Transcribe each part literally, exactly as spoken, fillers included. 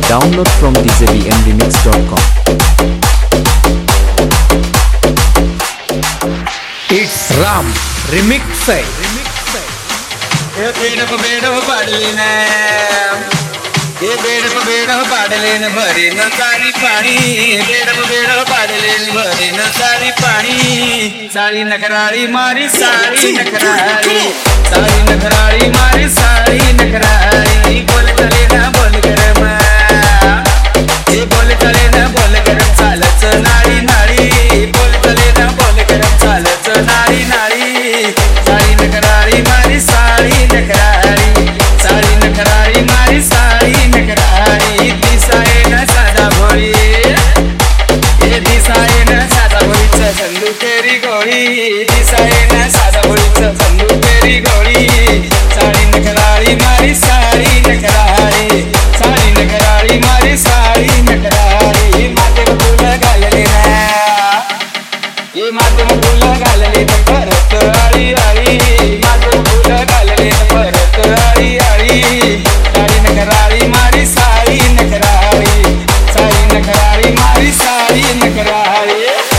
Download from d j b m remix dot com. It's Ram remix है ये बेड़ पे बेड़ पाडले ना ये बेड़ पे बेड़ पाडले न भरे न सारी पानी बेड़ पे बेड़ पाडले न भरे न सारी पानी सारी नखरारी मारी सारी नखरारी सारी नखरारी मारी सारी नखरारी बोल चले ना बोल गरम ये बोल चले ना बोल गरम चालच नाडी नाडी बोल चले ना बोल गरम चालच नाडी नाडी सारी नखरारी मारी सारी नखरारी सारी नखरारी मारी सारी नखरारी दिसाए न साधा भोळी ये दिसाए न साधा भोळीचं संदू तेरी गोळी दिसाए न साधा भोळीचं संदू तेरी गोळी सारी नखरारी मारी सारी नखरारी सारी नखरारी मारी सारी नखरारी माते फुलं घालले ना ये माते फुलं घालले तर परत आळी आळी माते फुलं घालले तर परत आळी आळी सारी नखरारी मारी सारी नखरारी सारी नखरारी मारी सारी नखरारी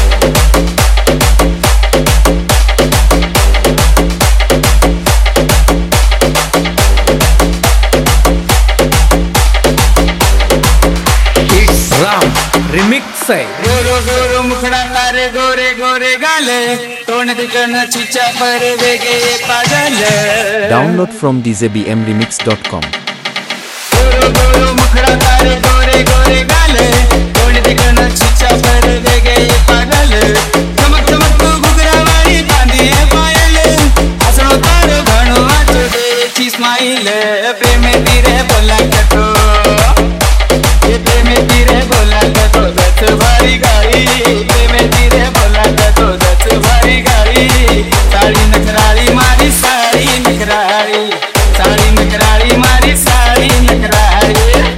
It's Ram remix है गोरो गोरो मुखड़ा तारे गोरे गोरे गाले तोड़ दिखन चिचा पर वेगे पागल Download from d j b m remix dot com. गोरो गोरो मुखड़ा तारे गोरे गोरे गाले तोड़ दिखन चिचा पर वेगे पागल चमक चमक तू घुघरावाड़ी बांधी है पायल हसनो तारो घणो आचो देची स्माइल प्रेम तीरे बोला कतो ये प्रेम तीरे बोला कतो दस भारी गाड़ी प्रेम तीरे बोला कतो दस भारी गाड़ी सारी नखरारी मारी सारी नखरारी सारी नखरारी मारी सारी नखरारी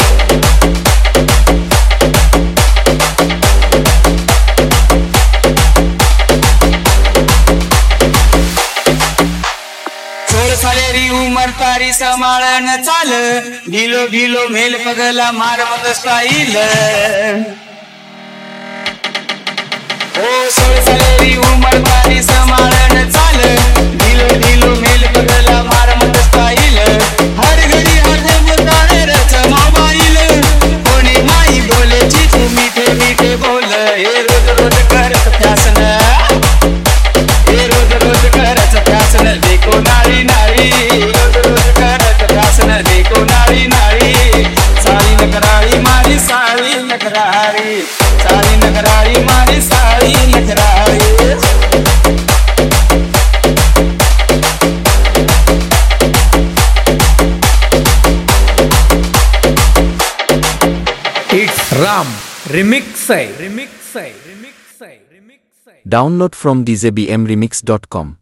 सोळ सालेरी उमर तारी समाळन चाल ढिलो ढिलो मेल पगला मारमत स्टाईल ओ सोळ सालेरी उमर तारी समाळन चाल ढिलो ढिलो मेल पगला मारमत स्टाईल हर घडी हर मुतारे रच मोबाईल कोणी माई बोलेची तू मीठे मीठे बोल हे रोज रोज करत फॅसन हे रोज रोज करत फॅसन देखो नारी नारी रोज रोज करत फॅसन देखो नारी नारी सारी नखरारी मारी सारी नखरारी सारी नखरारी मारी सारी नखरारी It's Ram remix है remix है remix है remix है Download from d j b m remix dot com.